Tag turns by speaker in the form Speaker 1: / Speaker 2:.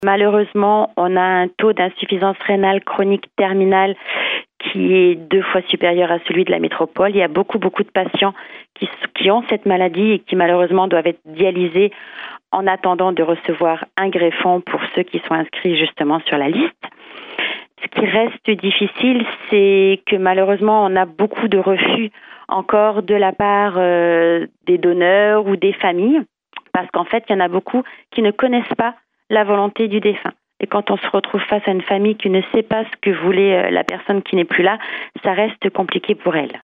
Speaker 1: Malheureusement, on a un taux d'insuffisance rénale chronique terminale qui est 2 fois supérieur à celui de la métropole. Il y a beaucoup de patients qui ont cette maladie et qui malheureusement doivent être dialysés en attendant de recevoir un greffon pour ceux qui sont inscrits justement sur la liste. Ce qui reste difficile, c'est que malheureusement, on a beaucoup de refus encore de la part des donneurs ou des familles, parce qu'en fait, il y en a beaucoup qui ne connaissent pas la volonté du défunt. Et quand on se retrouve face à une famille qui ne sait pas ce que voulait la personne qui n'est plus là, ça reste compliqué pour elle.